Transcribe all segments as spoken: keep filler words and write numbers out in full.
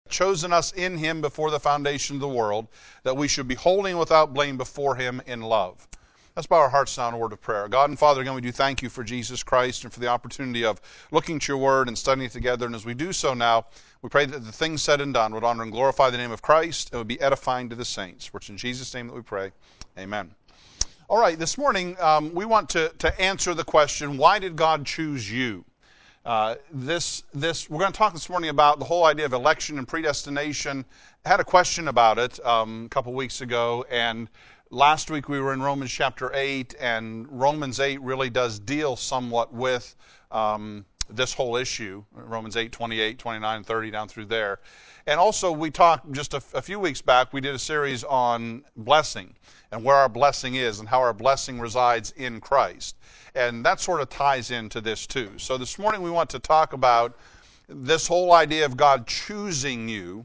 chosen us in him before the foundation of the world, that we should be holy and without blame before him in love. Let's bow our hearts down in a word of prayer. God and Father, again, we do thank you for Jesus Christ and for the opportunity of looking at your word and studying it together. And as we do so now, we pray that the things said and done would honor and glorify the name of Christ and would be edifying to the saints. For it's in Jesus' name that we pray. Amen. All right, this morning um, we want to, to answer the question, why did God choose you? Uh, this, this, we're going to talk this morning about the whole idea of election and predestination. I had a question about it um, a couple weeks ago, and last week we were in Romans chapter eight, and Romans eight really does deal somewhat with um, this whole issue, Romans eight, twenty-eight, twenty-nine, thirty, down through there. And also we talked just a, a few weeks back, we did a series on blessing and where our blessing is and how our blessing resides in Christ. And that sort of ties into this too. So this morning we want to talk about this whole idea of God choosing you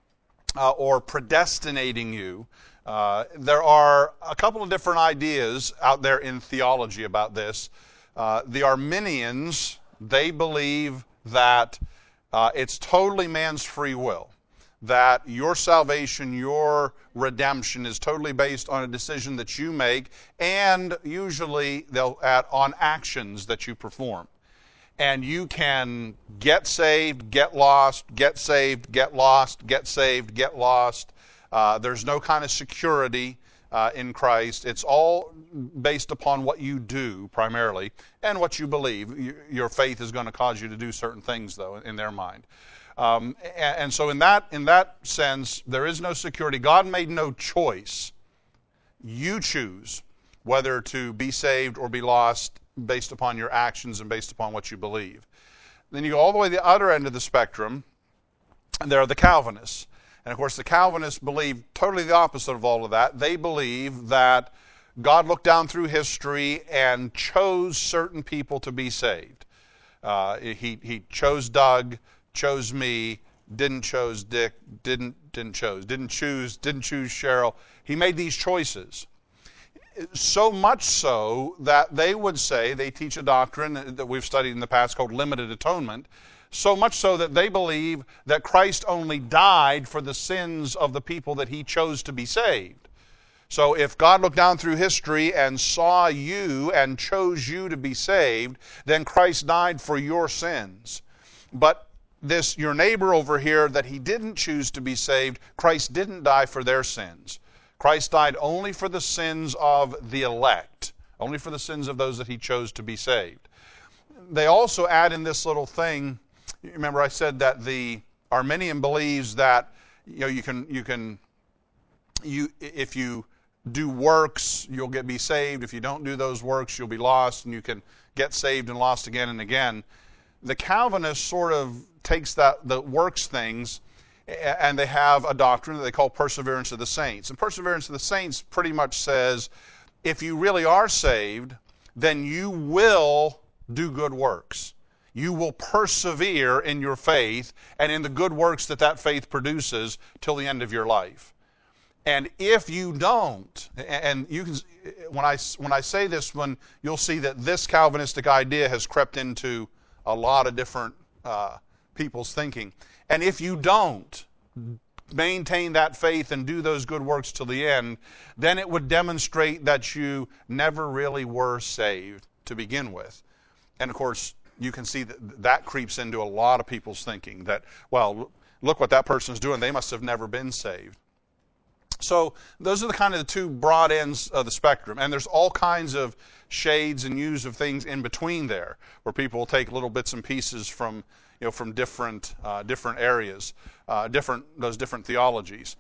uh, or predestinating you. Uh, there are a couple of different ideas out there in theology about this. Uh, the Arminians, they believe that uh, it's totally man's free will, that your salvation, your redemption is totally based on a decision that you make, and usually they'll add on actions that you perform. And you can get saved, get lost, get saved, get lost, get saved, get lost. Uh, there's no kind of security uh, in Christ. It's all based upon what you do primarily and what you believe. You, your faith is going to cause you to do certain things, though, in their mind. Um, and, and so in that, in that sense, there is no security. God made no choice. You choose whether to be saved or be lost based upon your actions and based upon what you believe. Then you go all the way to the other end of the spectrum, and there are the Calvinists. And of course, the Calvinists believe totally the opposite of all of that. They believe that God looked down through history and chose certain people to be saved. Uh, he, he chose Doug, chose me, didn't chose Dick, didn't didn't chose, didn't choose, didn't choose Cheryl. He made these choices. So much so that they would say, they teach a doctrine that we've studied in the past called limited atonement, so much so that they believe that Christ only died for the sins of the people that he chose to be saved. So if God looked down through history and saw you and chose you to be saved, then Christ died for your sins. But this, your neighbor over here, that he didn't choose to be saved, Christ didn't die for their sins. Christ died only for the sins of the elect, only for the sins of those that he chose to be saved. They also add in this little thing. Remember, I said that the Arminian believes that you know you can you can you if you do works you'll get be saved. If you don't do those works, you'll be lost, and you can get saved and lost again and again. The Calvinist sort of takes that the works things, and they have a doctrine that they call perseverance of the saints. And perseverance of the saints pretty much says, if you really are saved, then you will do good works. You will persevere in your faith and in the good works that that faith produces till the end of your life. And if you don't, and you can, when I when I say this one, you'll see that this Calvinistic idea has crept into a lot of different uh, people's thinking. And if you don't maintain that faith and do those good works till the end, then it would demonstrate that you never really were saved to begin with. And of course, you can see that that creeps into a lot of people's thinking that, well, look what that person's doing. They must have never been saved. So those are the kind of the two broad ends of the spectrum. And there's all kinds of shades and hues of things in between there, where people will take little bits and pieces from, you know, from different uh, different areas, uh, different those different theologies.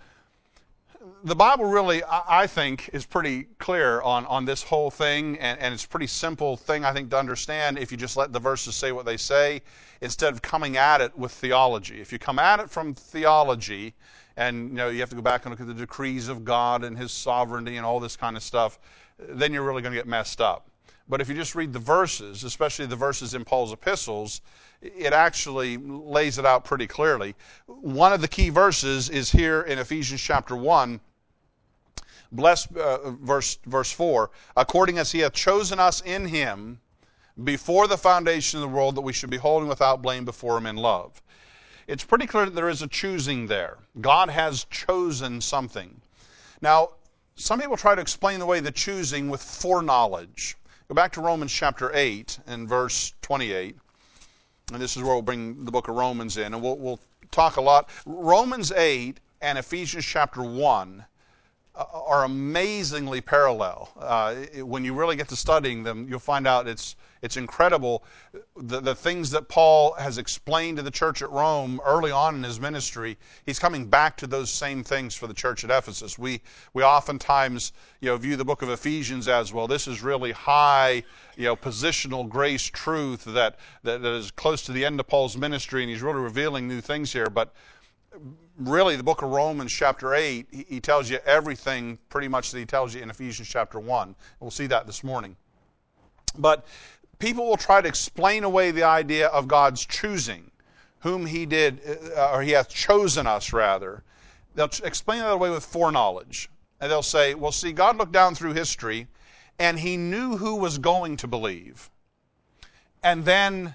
The Bible really, I think, is pretty clear on, on this whole thing, and, and it's a pretty simple thing, I think, to understand if you just let the verses say what they say, instead of coming at it with theology. If you come at it from theology, and you know you have to go back and look at the decrees of God and his sovereignty and all this kind of stuff, then you're really going to get messed up. But if you just read the verses, especially the verses in Paul's epistles, it actually lays it out pretty clearly. One of the key verses is here in Ephesians chapter one, bless, uh, verse, verse four, according as he hath chosen us in him before the foundation of the world, that we should be holy and without blame before him in love. it's pretty clear that there is a choosing there. God has chosen something. Now, some people try to explain away the choosing with foreknowledge. Go back to Romans chapter eight and verse twenty-eight. And this is where we'll bring the book of Romans in. And we'll, we'll talk a lot. Romans eight and Ephesians chapter one are amazingly parallel. Uh, when you really get to studying them, you'll find out it's it's incredible. The, the things that Paul has explained to the church at Rome early on in his ministry, he's coming back to those same things for the church at Ephesus. We we oftentimes you know view the book of Ephesians as, well, this is really high you know positional grace truth that, that, that is close to the end of Paul's ministry, and he's really revealing new things here. But really, the book of Romans chapter eight, he tells you everything pretty much that he tells you in Ephesians chapter one. We'll see that this morning. But people will try to explain away the idea of God's choosing, whom he did, or he hath chosen us, rather. They'll explain that away with foreknowledge. And they'll say, well, see, God looked down through history, and he knew who was going to believe. And then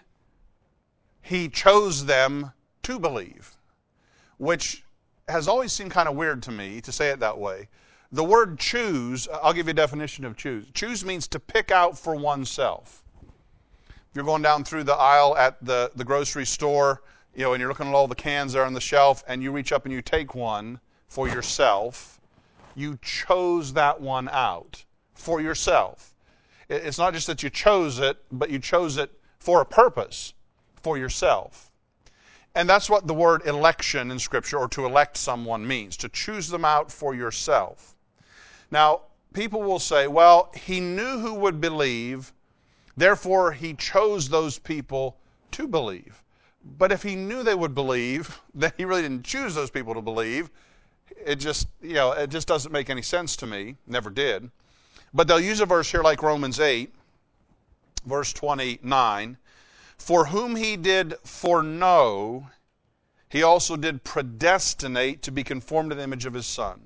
he chose them to believe, which has always seemed kind of weird to me to say it that way. The word choose, I'll give you a definition of choose. Choose means to pick out for oneself. If you're going down through the aisle at the, the grocery store, you know, and you're looking at all the cans there on the shelf, and you reach up and you take one for yourself, you chose that one out for yourself. It's not just that you chose it, but you chose it for a purpose, for yourself. And that's what the word election in Scripture, or to elect someone, means, to choose them out for yourself. Now, people will say, well, he knew who would believe, therefore he chose those people to believe. But if he knew they would believe, then he really didn't choose those people to believe. It just, you know, it just doesn't make any sense to me. Never did. But they'll use a verse here like Romans eight, verse twenty-nine. For whom he did foreknow, he also did predestinate to be conformed to the image of his Son.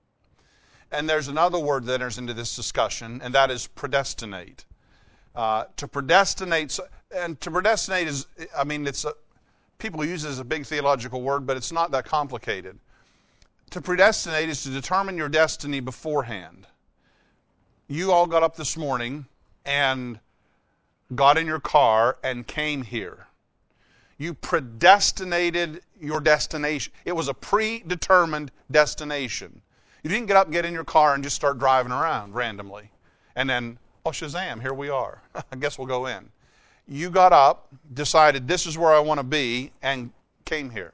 And there's another word that enters into this discussion, and that is predestinate. Uh, to predestinate, and to predestinate is, I mean, it's a, people use it as a big theological word, but it's not that complicated. To predestinate is to determine your destiny beforehand. You all got up this morning and got in your car and came here. You predestinated your destination. It was a predetermined destination. You didn't get up, get in your car, and just start driving around randomly. And then, oh, Shazam, here we are. I guess we'll go in. You got up, decided this is where I want to be, and came here.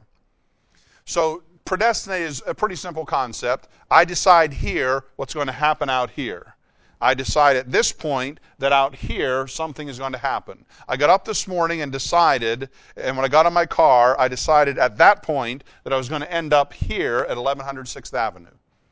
So predestinate is a pretty simple concept. I decide here what's going to happen out here. I decide at this point that out here something is going to happen. I got up this morning and decided, and when I got in my car, I decided at that point that I was going to end up here at eleven hundred sixth Avenue.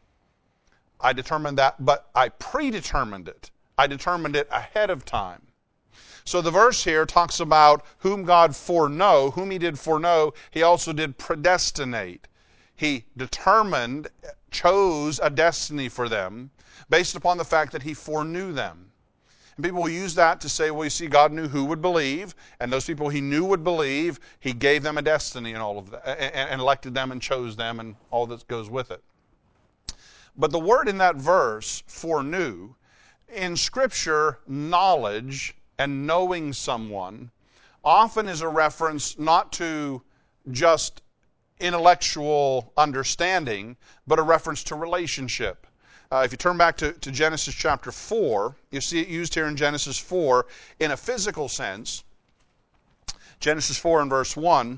I determined that, but I predetermined it. I determined it ahead of time. So the verse here talks about whom God foreknow, whom he did foreknow, he also did predestinate. He determined, chose a destiny for them based upon the fact that he foreknew them. And people will use that to say, well, you see, God knew who would believe, and those people he knew would believe, he gave them a destiny and all of that, and, and elected them and chose them and all that goes with it. But the word in that verse, foreknew, in Scripture, knowledge and knowing someone often is a reference not to just intellectual understanding, but a reference to relationship. Uh, if you turn back to, to Genesis chapter four, you see it used here in Genesis four in a physical sense. Genesis four and verse one,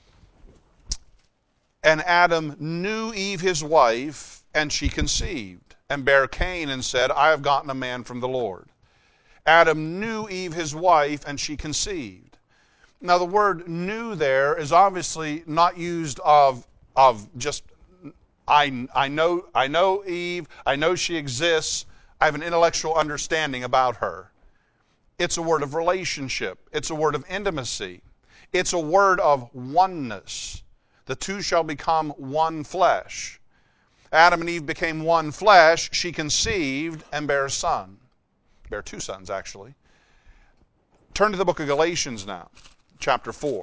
and Adam knew Eve his wife, and she conceived, and bare Cain, and said, I have gotten a man from the Lord. Adam knew Eve his wife, and she conceived. Now the word knew there is obviously not used of, of just, I, I, know, I know Eve, I know she exists, I have an intellectual understanding about her. It's a word of relationship. It's a word of intimacy. It's a word of oneness. The two shall become one flesh. Adam and Eve became one flesh. She conceived and bare a son. Bare two sons, actually. Turn to the book of Galatians now, chapter four.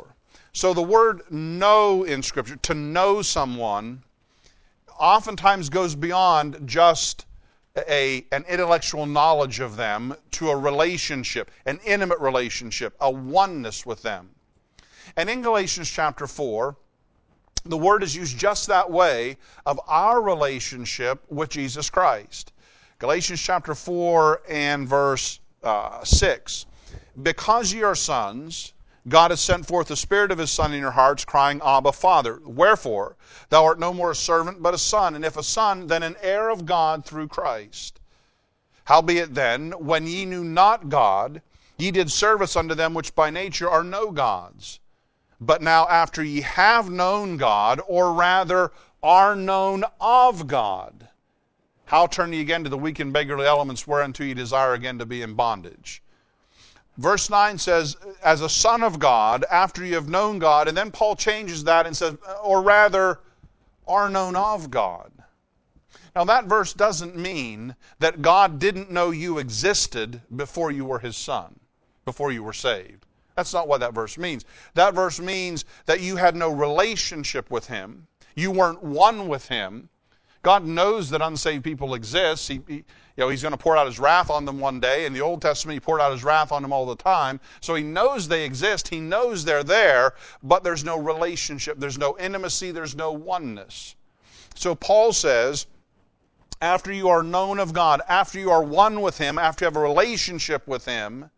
So the word know in Scripture, to know someone, oftentimes goes beyond just a, an intellectual knowledge of them to a relationship, an intimate relationship, a oneness with them. And in Galatians chapter four, the word is used just that way of our relationship with Jesus Christ. Galatians chapter four and verse uh, six. Because ye are sons, God has sent forth the Spirit of His Son in your hearts, crying, Abba, Father. Wherefore, thou art no more a servant, but a son. And if a son, then an heir of God through Christ. Howbeit then, when ye knew not God, ye did service unto them which by nature are no gods. But now after ye have known God, or rather are known of God, how turn ye again to the weak and beggarly elements whereunto ye desire again to be in bondage? Verse nine says, as a son of God, after you have known God, and then Paul changes that and says, or rather, are known of God. Now that verse doesn't mean that God didn't know you existed before you were His son, before you were saved. That's not what that verse means. That verse means that you had no relationship with Him. You weren't one with Him. God knows that unsaved people exist. He, he, you know, He's going to pour out His wrath on them one day. In the Old Testament, He poured out His wrath on them all the time. So He knows they exist. He knows they're there, but there's no relationship. There's no intimacy. There's no oneness. So Paul says, after you are known of God, after you are one with Him, after you have a relationship with Him,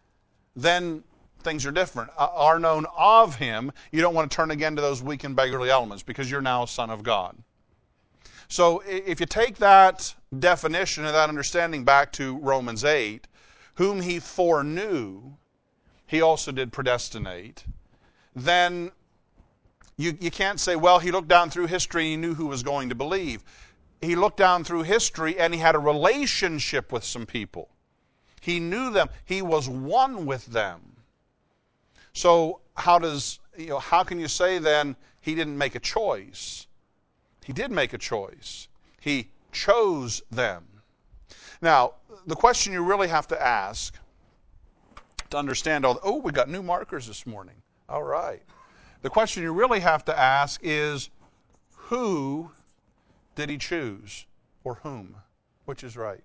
then things are different. Are known of Him, you don't want to turn again to those weak and beggarly elements because you're now a son of God. So if you take that definition and that understanding back to Romans eight, whom He foreknew, He also did predestinate, then you, you can't say, well, He looked down through history and He knew who was going to believe. He looked down through history and He had a relationship with some people. He knew them. He was one with them. So how does, you know, how can you say then He didn't make a choice? He did make a choice. He chose them. Now, the question you really have to ask to understand all, oh, we got new markers this morning. All right. The question you really have to ask is, who did He choose? Or whom? Which is right?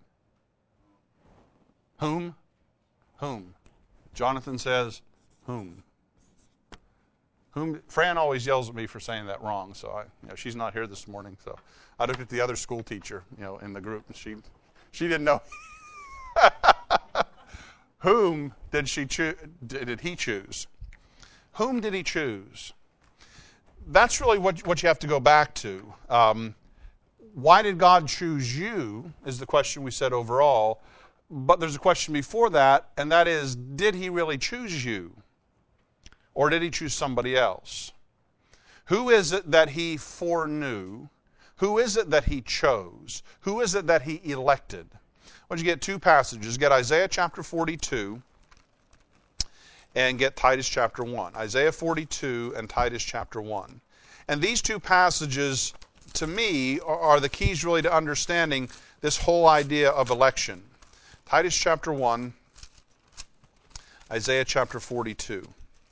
Whom? Whom? Jonathan says, whom? Whom? Fran always yells at me for saying that wrong, so I, you know, she's not here this morning. So I looked at the other school teacher, you know, in the group, and she, she didn't know. Whom did she choose? Did he choose? Whom did He choose? That's really what what you have to go back to. Um, why did God choose you? Is the question we said overall. But there's a question before that, and that is, did He really choose you? Or did He choose somebody else? Who is it that He foreknew? Who is it that He chose? Who is it that He elected? Why don't you get two passages? Get Isaiah chapter forty-two and get Titus chapter one. Isaiah forty-two and Titus chapter one. And these two passages, to me, are, are the keys really to understanding this whole idea of election. Titus chapter one, Isaiah chapter forty-two.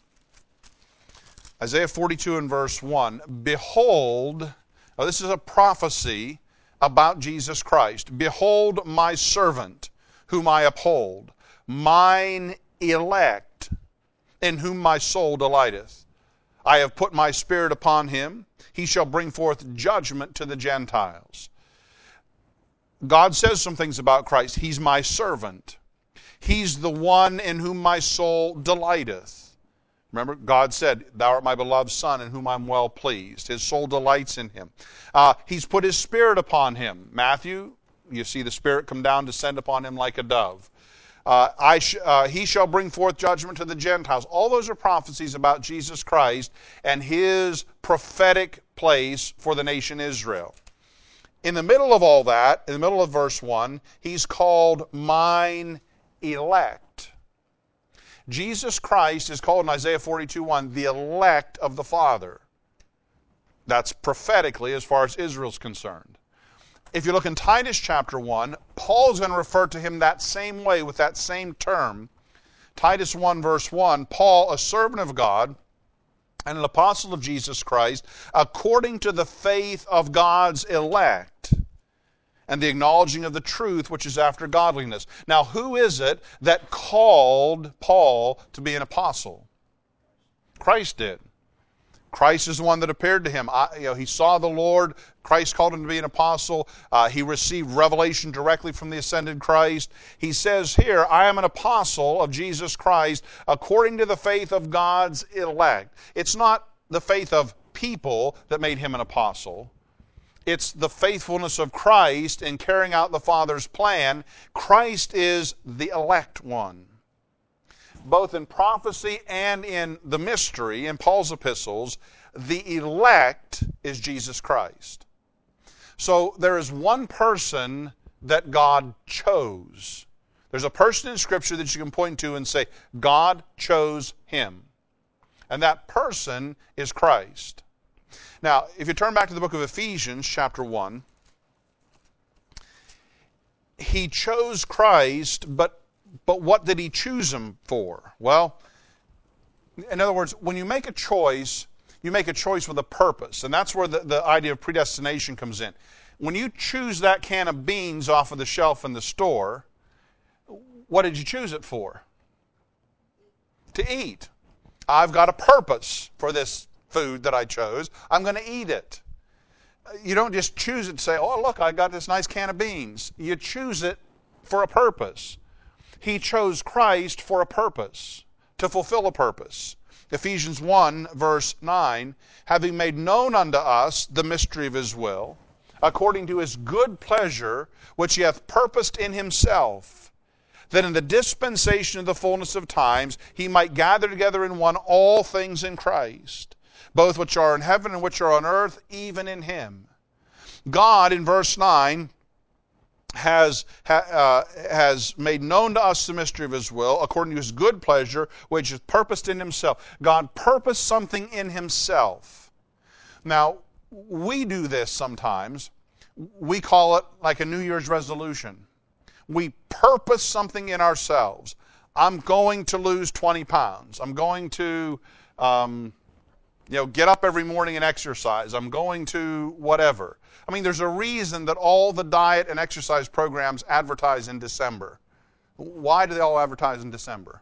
Isaiah forty-two and verse one, behold, now this is a prophecy about Jesus Christ. Behold my servant, whom I uphold, mine elect, in whom my soul delighteth. I have put my spirit upon him. He shall bring forth judgment to the Gentiles. God says some things about Christ. He's my servant. He's the one in whom my soul delighteth. Remember, God said, thou art my beloved Son, in whom I'm well pleased. His soul delights in Him. Uh, he's put His Spirit upon Him. Matthew, you see the Spirit come down, descend upon Him like a dove. Uh, I sh- uh, he shall bring forth judgment to the Gentiles. All those are prophecies about Jesus Christ and His prophetic place for the nation Israel. In the middle of all that, in the middle of verse one, He's called mine elect. Jesus Christ is called in Isaiah forty-two one the elect of the Father. That's prophetically as far as Israel's concerned. If you look in Titus chapter one, Paul's going to refer to him that same way with that same term. Titus one verse one, Paul, a servant of God and an apostle of Jesus Christ, according to the faith of God's elect, and the acknowledging of the truth which is after godliness. Now, who is it that called Paul to be an apostle? Christ did. Christ is the one that appeared to him. I, you know, he saw the Lord. Christ called him to be an apostle. Uh, he received revelation directly from the ascended Christ. He says here, I am an apostle of Jesus Christ according to the faith of God's elect. It's not the faith of people that made him an apostle. It's the faithfulness of Christ in carrying out the Father's plan. Christ is the elect one. Both in prophecy and in the mystery, in Paul's epistles, the elect is Jesus Christ. So there is one person that God chose. There's a person in Scripture that you can point to and say, God chose him. And that person is Christ. Now, if you turn back to the book of Ephesians, chapter one, he chose Christ, but But what did he choose him for? Well, in other words, when you make a choice, you make a choice with a purpose. And that's where the, the idea of predestination comes in. When you choose that can of beans off of the shelf in the store, what did you choose it for? To eat. I've got a purpose for this food that I chose. I'm going to eat it. You don't just choose it and say, oh, look, I got this nice can of beans. You choose it for a purpose. He chose Christ for a purpose, to fulfill a purpose. Ephesians one, verse nine, having made known unto us the mystery of his will, according to his good pleasure, which he hath purposed in himself, that in the dispensation of the fullness of times he might gather together in one all things in Christ, both which are in heaven and which are on earth, even in him. God, in verse nine, has ha, uh, has made known to us the mystery of his will, according to his good pleasure, which is purposed in himself. God purposed something in himself. Now, we do this sometimes. We call it like a New Year's resolution. We purpose something in ourselves. I'm going to lose twenty pounds. I'm going to um, you know, get up every morning and exercise. I'm going to whatever. I mean, there's a reason that all the diet and exercise programs advertise in December. Why do they all advertise in December?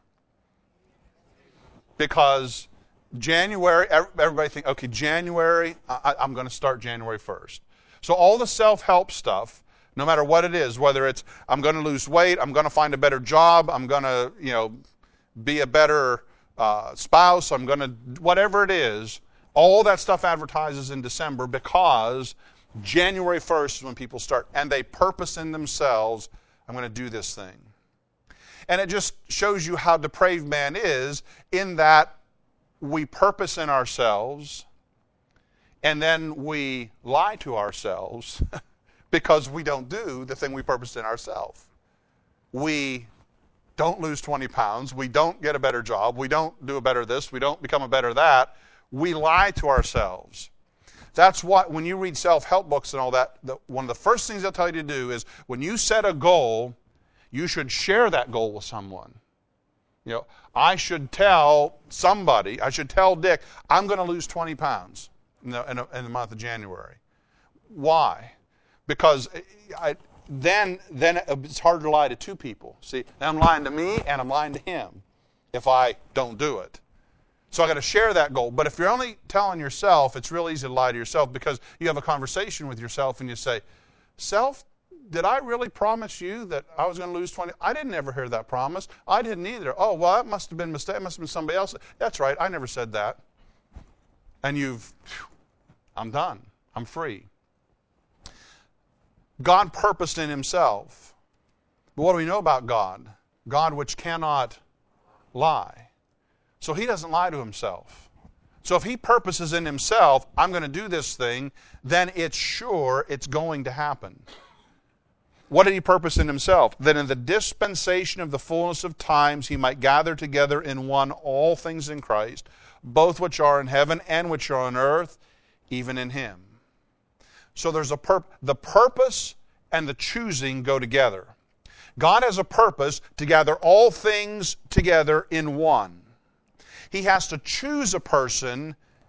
Because January, everybody thinks, okay, January, I, I'm going to start January first. So all the self-help stuff, no matter what it is, whether it's I'm going to lose weight, I'm going to find a better job, I'm going to, you know, be a better uh, spouse, I'm going to, whatever it is, all that stuff advertises in December because January first is when people start, and they purpose in themselves, I'm going to do this thing. And it just shows you how depraved man is, in that we purpose in ourselves, and then we lie to ourselves because we don't do the thing we purposed in ourselves. We don't lose twenty pounds, we don't get a better job, we don't do a better this, we don't become a better that. We lie to ourselves. That's what, when you read self-help books and all that, the, one of the first things they'll tell you to do is, when you set a goal, you should share that goal with someone. You know, I should tell somebody, I should tell Dick, I'm going to lose twenty pounds in the, in, a, in the month of January. Why? Because I, then, then it's hard to lie to two people. See, I'm lying to me and I'm lying to him if I don't do it. So I've got to share that goal. But if you're only telling yourself, it's real easy to lie to yourself, because you have a conversation with yourself and you say, self, did I really promise you that I was going to lose twenty? I didn't ever hear that promise. I didn't either. Oh, well, that must have been a mistake. It must have been somebody else. That's right. I never said that. And you've, I'm done. I'm free. God purposed in himself. But what do we know about God? God which cannot lie. So he doesn't lie to himself. So if he purposes in himself, I'm going to do this thing, then it's sure it's going to happen. What did he purpose in himself? That in the dispensation of the fullness of times he might gather together in one all things in Christ, both which are in heaven and which are on earth, even in him. So there's a pur- the purpose and the choosing go together. God has a purpose to gather all things together in one. He has to choose a person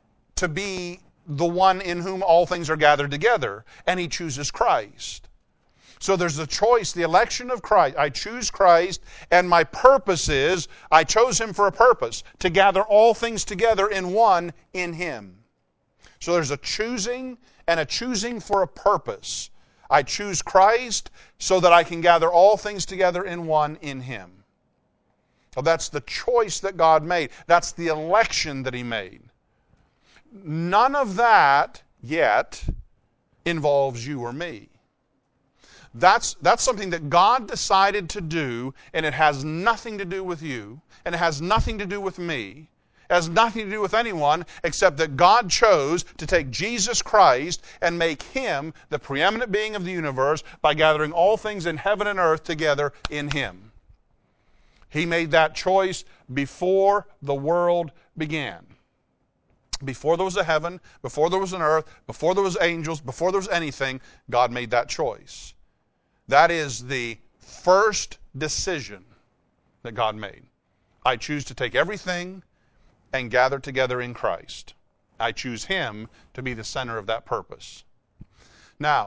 to be the one in whom all things are gathered together, and he chooses Christ. So there's a choice, the election of Christ. I choose Christ, and my purpose is, I chose him for a purpose, to gather all things together in one in him. So there's a choosing and a choosing for a purpose. I choose Christ so that I can gather all things together in one in him. So that's the choice that God made. That's the election that he made. None of that yet involves you or me. That's, that's something that God decided to do, and it has nothing to do with you, and it has nothing to do with me. It has nothing to do with anyone except that God chose to take Jesus Christ and make him the preeminent being of the universe by gathering all things in heaven and earth together in him. He made that choice before the world began. Before there was a heaven, before there was an earth, before there was angels, before there was anything, God made that choice. That is the first decision that God made. I choose to take everything and gather together in Christ. I choose him to be the center of that purpose. Now,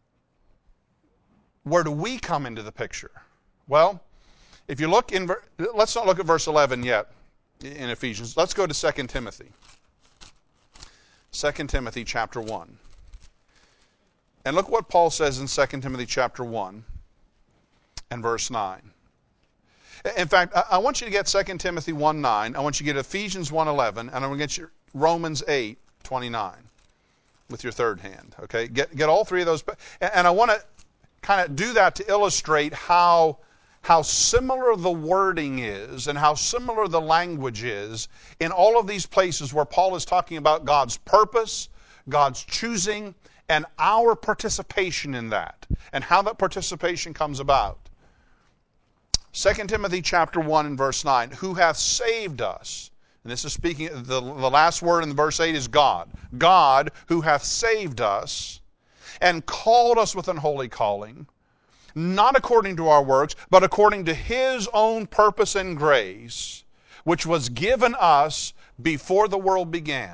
where do we come into the picture? Well, if you look in, let's not look at verse eleven yet in Ephesians. Let's go to Second Timothy. Second Timothy chapter one. And look what Paul says in Second Timothy chapter one and verse nine. In fact, I want you to get Second Timothy one nine. I want you to get Ephesians one eleven, and I'm going to get you Romans eight twenty-nine with your third hand. Okay, get get all three of those. And I want to kind of do that to illustrate how how similar the wording is and how similar the language is in all of these places where Paul is talking about God's purpose, God's choosing, and our participation in that, and how that participation comes about. Second Timothy chapter one and verse nine, who hath saved us. And this is speaking, the, the last word in verse eight is God. God who hath saved us and called us with an holy calling, not according to our works, but according to his own purpose and grace, which was given us before the world began.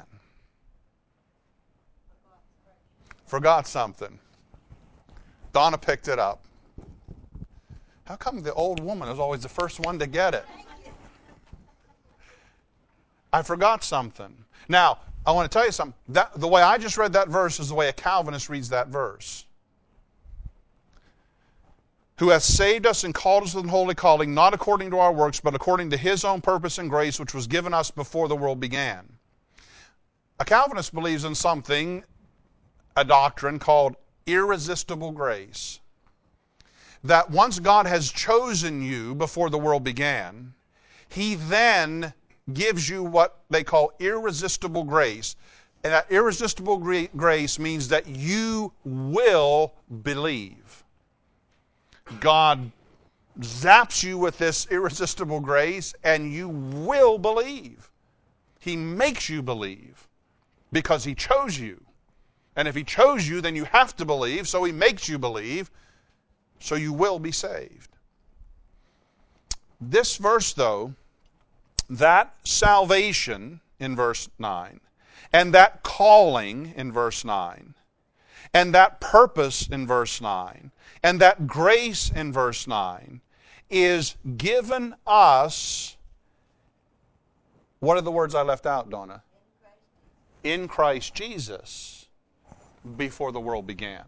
Forgot something. Donna picked it up. How come the old woman is always the first one to get it? I forgot something. Now, I want to tell you something. That, the way I just read that verse is the way a Calvinist reads that verse. Who hath saved us and called us with an holy calling, not according to our works, but according to his own purpose and grace, which was given us before the world began. A Calvinist believes in something, a doctrine called irresistible grace. That once God has chosen you before the world began, he then gives you what they call irresistible grace. And that irresistible grace means that you will believe. God zaps you with this irresistible grace, and you will believe. He makes you believe because he chose you. And if he chose you, then you have to believe, so he makes you believe, so you will be saved. This verse, though, that salvation in verse nine, and that calling in verse nine, and that purpose in verse nine, and that grace in verse nine is given us. What are the words I left out, Donna? In Christ Jesus before the world began.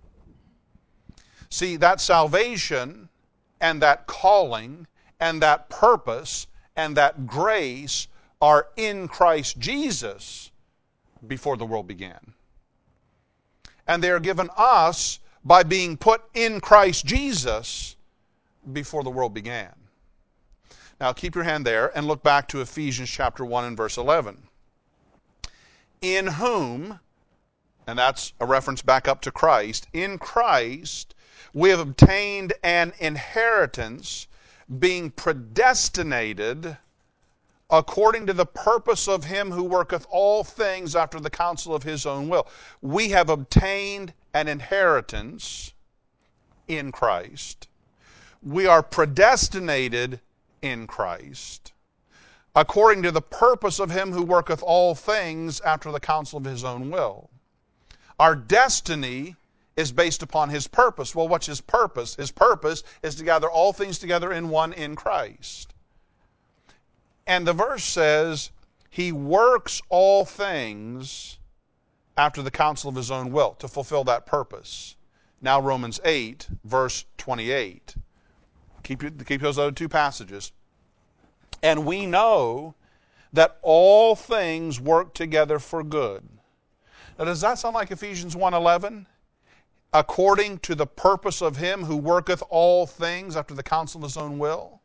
See, that salvation and that calling and that purpose and that grace are in Christ Jesus before the world began. And they are given us by being put in Christ Jesus before the world began. Now keep your hand there and look back to Ephesians chapter one and verse eleven. In whom, and that's a reference back up to Christ, in Christ we have obtained an inheritance, being predestinated according to the purpose of him who worketh all things after the counsel of his own will. We have obtained an inheritance in Christ. We are predestinated in Christ. according to the purpose of him who worketh all things after the counsel of his own will. Our destiny is based upon his purpose. Well, what's his purpose? His purpose is to gather all things together in one in Christ. And the verse says, he works all things after the counsel of his own will, to fulfill that purpose. Now Romans eight, verse twenty-eight. Keep, keep those other two passages. And we know that all things work together for good. Now, does that sound like Ephesians one eleven? According to the purpose of him who worketh all things after the counsel of his own will.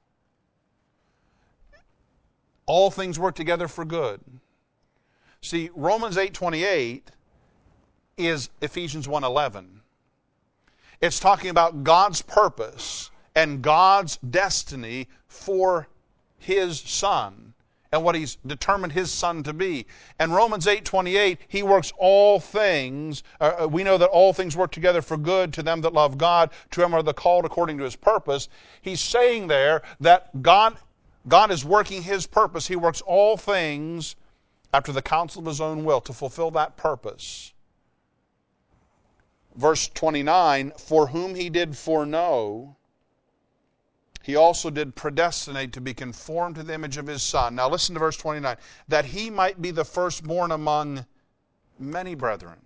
All things work together for good. See, Romans eight twenty-eight is Ephesians one eleven. It's talking about God's purpose and God's destiny for his Son and what he's determined his Son to be. And Romans eight twenty-eight, he works all things. Uh, we know that all things work together for good to them that love God, to them are the called according to his purpose. He's saying there that God, God is working his purpose. He works all things after the counsel of his own will to fulfill that purpose. Verse twenty-nine, for whom he did foreknow, he also did predestinate to be conformed to the image of his Son. Now listen to verse twenty-nine. That he might be the firstborn among many brethren.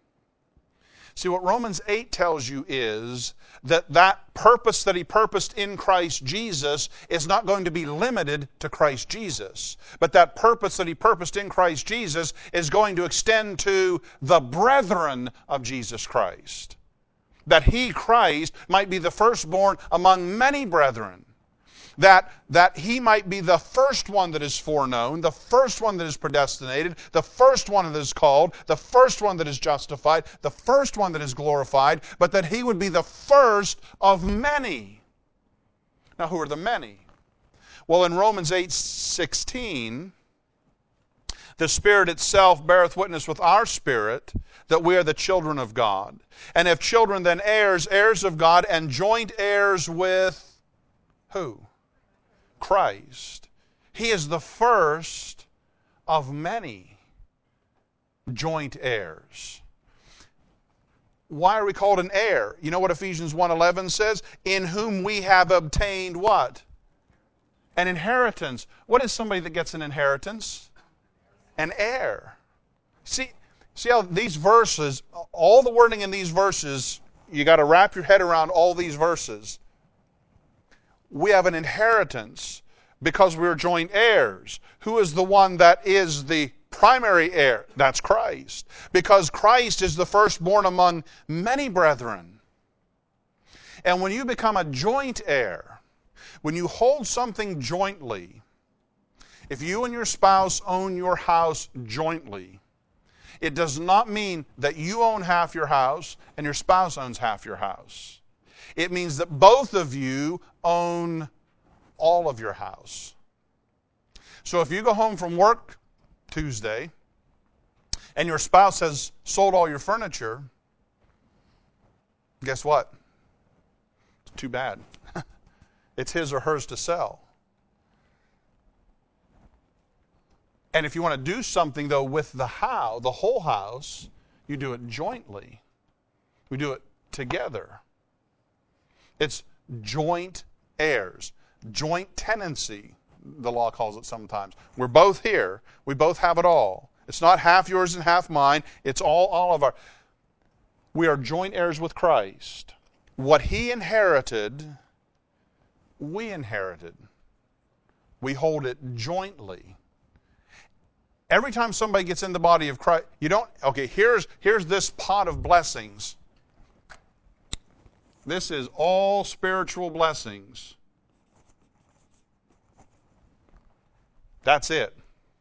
See, what Romans eight tells you is that that purpose that he purposed in Christ Jesus is not going to be limited to Christ Jesus. But that purpose that he purposed in Christ Jesus is going to extend to the brethren of Jesus Christ. That he, Christ, might be the firstborn among many brethren. That, that he might be the first one that is foreknown, the first one that is predestinated, the first one that is called, the first one that is justified, the first one that is glorified, but that he would be the first of many. Now, who are the many? Well, in Romans eight sixteen, the Spirit itself beareth witness with our spirit that we are the children of God. And if children, then heirs, heirs of God, and joint heirs with who? Christ. He is the first of many joint heirs. Why are we called an heir? You know what Ephesians one eleven says? In whom we have obtained what? An inheritance. What is somebody that gets an inheritance? An heir. See, see how these verses, all the wording in these verses, you got to wrap your head around all these verses. We have an inheritance because we are joint heirs. Who is the one that is the primary heir? That's Christ. Because Christ is the firstborn among many brethren. And when you become a joint heir, when you hold something jointly, if you and your spouse own your house jointly, it does not mean that you own half your house and your spouse owns half your house. It means that both of you own all of your house. So if you go home from work Tuesday and your spouse has sold all your furniture, guess what? It's too bad. It's his or hers to sell. And if you want to do something, though, with the house, the whole house, you do it jointly. We do it together. It's joint heirs. Joint tenancy, the law calls it sometimes. We're both here. We both have it all. It's not half yours and half mine. It's all, all of our. We are joint heirs with Christ. What he inherited, we inherited. We hold it jointly. Every time somebody gets in the body of Christ, you don't, okay, here's, here's this pot of blessings. This is all spiritual blessings. That's it.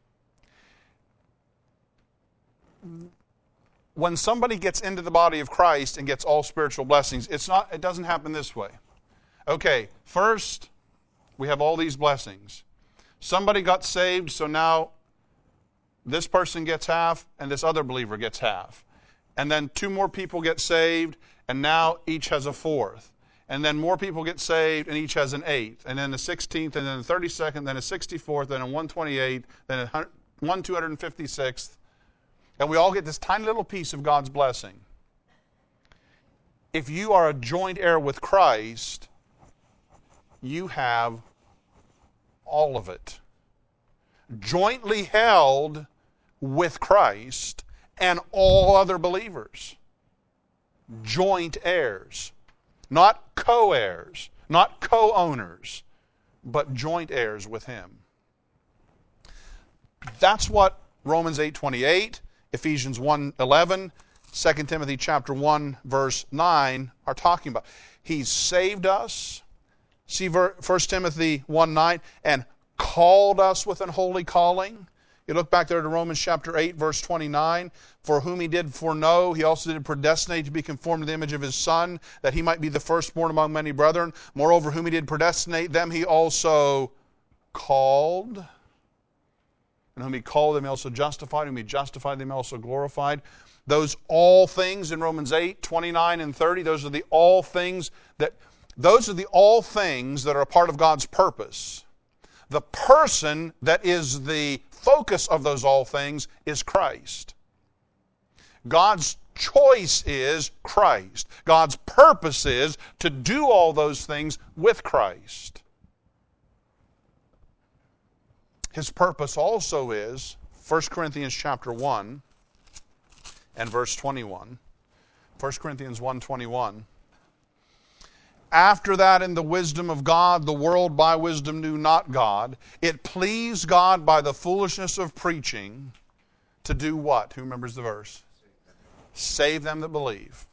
When somebody gets into the body of Christ and gets all spiritual blessings, it's not, it doesn't happen this way. Okay, first, we have all these blessings. Somebody got saved, so now this person gets half, and this other believer gets half. And then two more people get saved, and now each has a fourth. and then more people get saved, and each has an eighth, and then the sixteenth, and then the thirty-second, then a sixty-fourth, then a one twenty-eighth, then a one two hundred fifty-sixth, and we all get this tiny little piece of God's blessing. If you are a joint heir with Christ, you have all of it. Jointly held with Christ and all other believers. Joint heirs. Not co-heirs, not co-owners, but joint heirs with Him. That's what Romans eight twenty-eight, Ephesians one eleven, Second Timothy chapter one, verse nine are talking about. He's saved us. See First Timothy one nine, and called us with an holy calling. You look back there to Romans chapter eight, verse twenty-nine. For whom He did foreknow, He also did predestinate to be conformed to the image of His Son, that He might be the firstborn among many brethren. Moreover, whom He did predestinate, them He also called. And whom He called, them He also justified. Whom He justified, them He also glorified. Those all things in Romans eight, twenty-nine and thirty, those are the all things that, those are the all things that are a part of God's purpose. The person that is the focus of those all things is Christ. God's choice is Christ. God's purpose is to do all those things with Christ. His purpose also is, First Corinthians chapter one and verse twenty-one. First Corinthians one twenty-one. After that, in the wisdom of God, the world by wisdom knew not God. It pleased God by the foolishness of preaching to do what? Who remembers the verse? Save them that believe.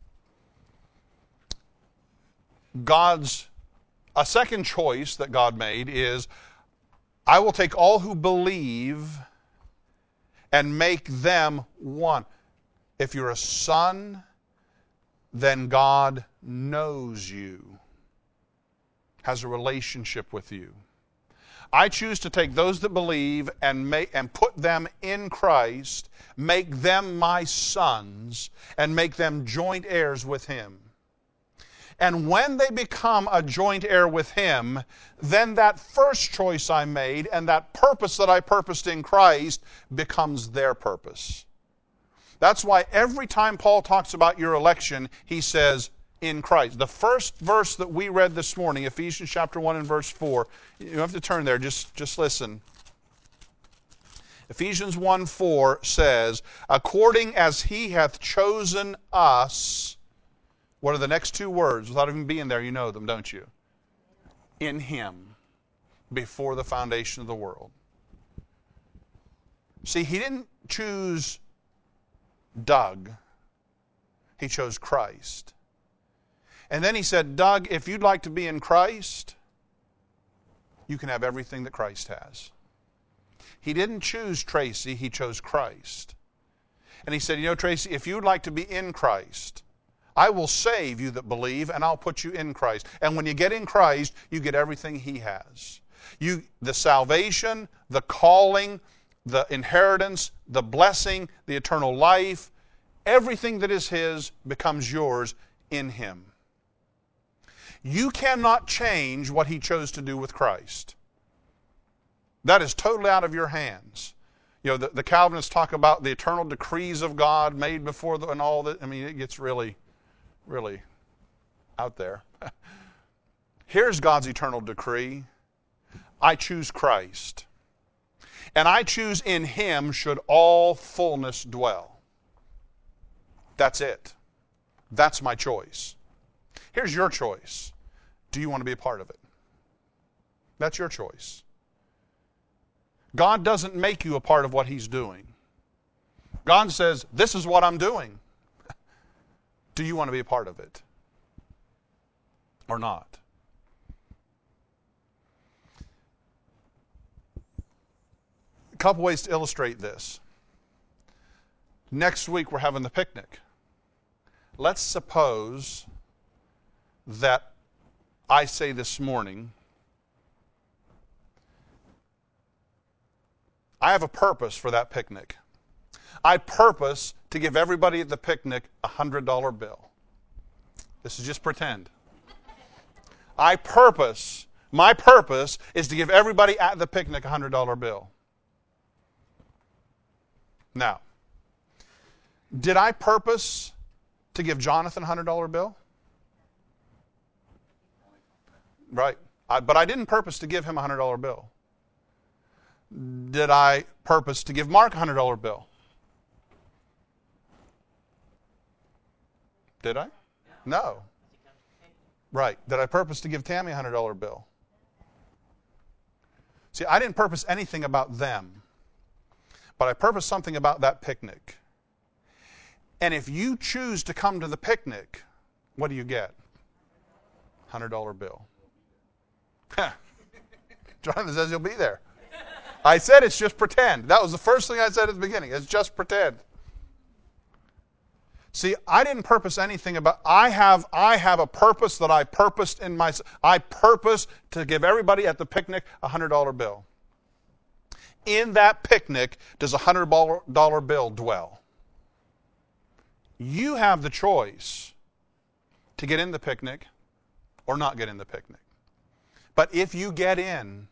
God's, a second choice that God made is, I will take all who believe and make them one. If you're a son, then God knows you, has a relationship with you. I choose to take those that believe and make and put them in Christ, make them my sons, and make them joint heirs with Him. And when they become a joint heir with Him, then that first choice I made and that purpose that I purposed in Christ becomes their purpose. That's why every time Paul talks about your election, he says, in Christ. The first verse that we read this morning, Ephesians chapter one and verse four, you don't have to turn there, just, just listen. Ephesians one four says, according as He hath chosen us, what are the next two words? Without even being there, you know them, don't you? In Him, before the foundation of the world. See, He didn't choose Doug. He chose Christ. And then He said, Doug, if you'd like to be in Christ, you can have everything that Christ has. He didn't choose Tracy, He chose Christ. And He said, you know, Tracy, if you'd like to be in Christ, I will save you that believe, and I'll put you in Christ. And when you get in Christ, you get everything He has. You, the salvation, the calling, the inheritance, the blessing, the eternal life, everything that is His becomes yours in Him. You cannot change what He chose to do with Christ. That is totally out of your hands. You know, the, the Calvinists talk about the eternal decrees of God made before the, and all that. I mean, it gets really, really out there. Here's God's eternal decree. I choose Christ. And I choose in Him should all fullness dwell. That's it. That's my choice. Here's your choice. Do you want to be a part of it? That's your choice. God doesn't make you a part of what He's doing. God says, this is what I'm doing. Do you want to be a part of it? Or not? A couple ways to illustrate this. Next week we're having the picnic. Let's suppose that I say this morning, I have a purpose for that picnic. I purpose to give everybody at the picnic a one hundred dollar bill. This is just pretend. I purpose, my purpose is to give everybody at the picnic a one hundred dollar bill. Now, did I purpose to give Jonathan a one hundred dollar bill? Right. I, but I didn't purpose to give him a one hundred dollar bill. Did I purpose to give Mark a one hundred dollar bill? Did I? No. Right. Did I purpose to give Tammy a one hundred dollar bill? See, I didn't purpose anything about them, but I purposed something about that picnic. And if you choose to come to the picnic, what do you get? one hundred dollar bill. Jonathan says he'll be there. I said it's just pretend. That was the first thing I said at the beginning. It's just pretend. See, I didn't purpose anything about, I have I have a purpose that I purposed in my, I purpose to give everybody at the picnic a one hundred dollar bill. In that picnic does a one hundred dollar bill dwell. You have the choice to get in the picnic or not get in the picnic. But if you get in,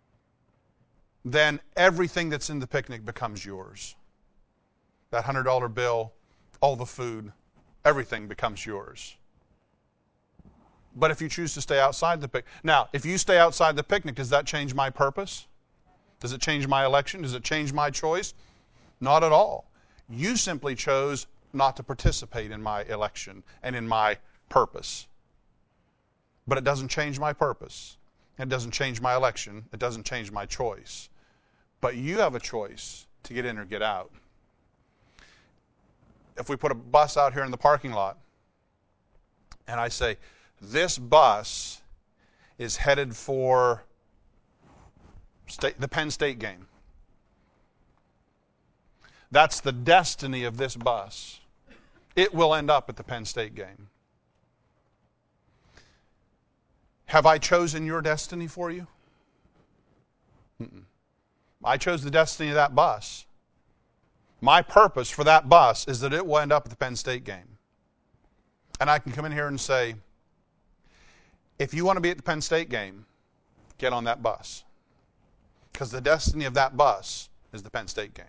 then everything that's in the picnic becomes yours. That one hundred dollar bill, all the food, everything becomes yours. But if you choose to stay outside the picnic, now, if you stay outside the picnic, does that change my purpose? Does it change my election? Does it change my choice? Not at all. You simply chose not to participate in my election and in my purpose. But it doesn't change my purpose. It doesn't change my election. It doesn't change my choice. But you have a choice to get in or get out. If we put a bus out here in the parking lot, and I say, this bus is headed for state, the Penn State game. That's the destiny of this bus. It will end up at the Penn State game. Have I chosen your destiny for you? Mm-mm. I chose the destiny of that bus. My purpose for that bus is that it will end up at the Penn State game. And I can come in here and say, if you want to be at the Penn State game, get on that bus. Because the destiny of that bus is the Penn State game.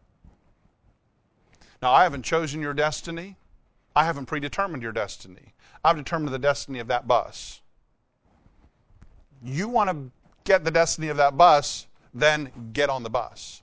Now, I haven't chosen your destiny. I haven't predetermined your destiny. I've determined the destiny of that bus. You want to get the destiny of that bus, then get on the bus.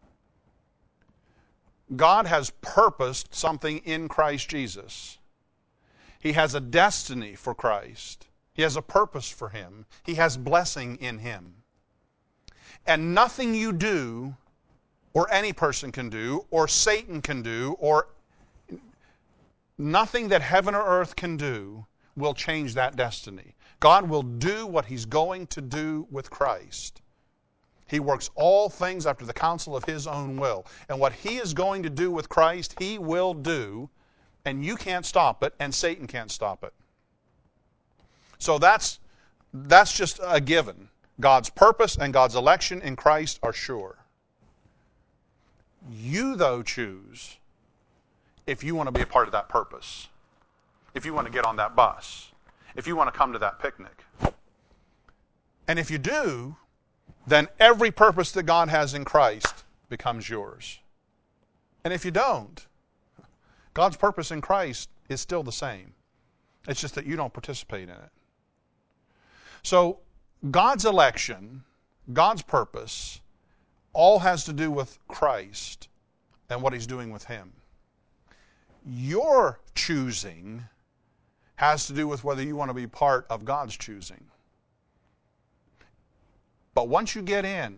God has purposed something in Christ Jesus. He has a destiny for Christ. He has a purpose for Him. He has blessing in Him. And nothing you do, or any person can do, or Satan can do, or nothing that heaven or earth can do will change that destiny. God will do what He's going to do with Christ. He works all things after the counsel of His own will. And what He is going to do with Christ, He will do, and you can't stop it, and Satan can't stop it. So that's, that's just a given. God's purpose and God's election in Christ are sure. You, though, choose if you want to be a part of that purpose, if you want to get on that bus, if you want to come to that picnic. And if you do, then every purpose that God has in Christ becomes yours. And if you don't, God's purpose in Christ is still the same. It's just that you don't participate in it. So God's election, God's purpose, all has to do with Christ and what He's doing with Him. Your choosing has to do with whether you want to be part of God's choosing. But once you get in,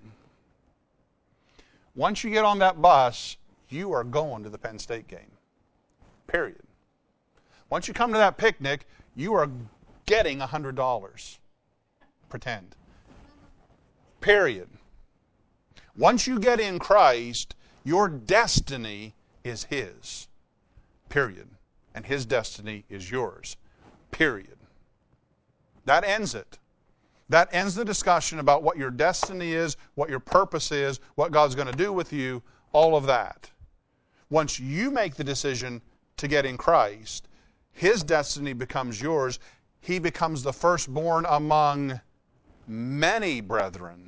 once you get on that bus, you are going to the Penn State game. Period. Once you come to that picnic, you are getting one hundred dollars. Pretend. Period. Once you get in Christ, your destiny is His. Period. And His destiny is yours. Period. That ends it. That ends the discussion about what your destiny is, what your purpose is, what God's going to do with you, all of that. Once you make the decision to get in Christ, His destiny becomes yours. he becomes the firstborn among many brethren.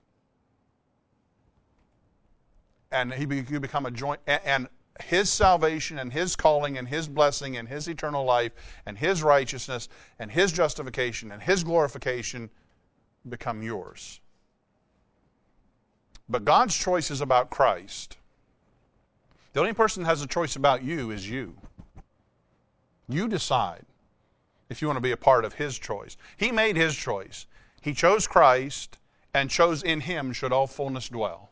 And he be, you become a joint, and, and his salvation and his calling and his blessing and his eternal life and his righteousness and his justification and his glorification become yours. But God's choice is about Christ. The only person that has a choice about you is you. You decide if you want to be a part of his choice. He made his choice. He chose Christ, and chose in him should all fullness dwell.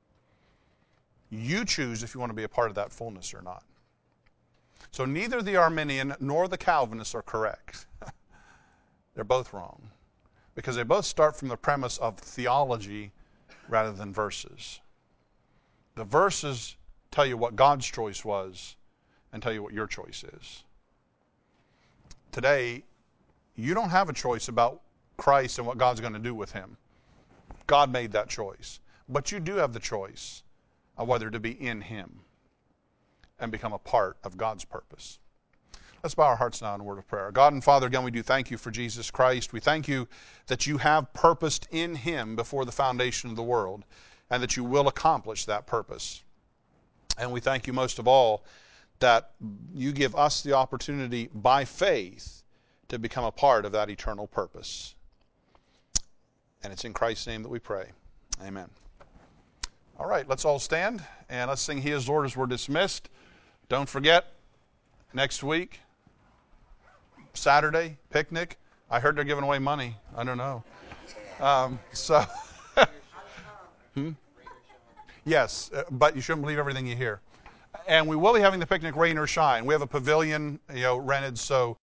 You choose if you want to be a part of that fullness or not. So neither the Arminian nor the Calvinist are correct. They're both wrong. Because they both start from the premise of theology rather than verses. The verses tell you what God's choice was and tell you what your choice is. Today, you don't have a choice about Christ and what God's going to do with him. God made that choice. But you do have the choice of whether to be in him and become a part of God's purpose. Let's bow our hearts now in a word of prayer. God and Father, again, we do thank you for Jesus Christ. We thank you that you have purposed in him before the foundation of the world, and that you will accomplish that purpose. And we thank you most of all that you give us the opportunity by faith to become a part of that eternal purpose. And it's in Christ's name that we pray. Amen. All right, let's all stand and let's sing He Is Lord as we're dismissed. Don't forget, next week, Saturday, picnic. I heard they're giving away money. I don't know. Um, so, hmm? Yes, uh, but you shouldn't believe everything you hear. And we will be having the picnic rain or shine. We have a pavilion, you know, rented, so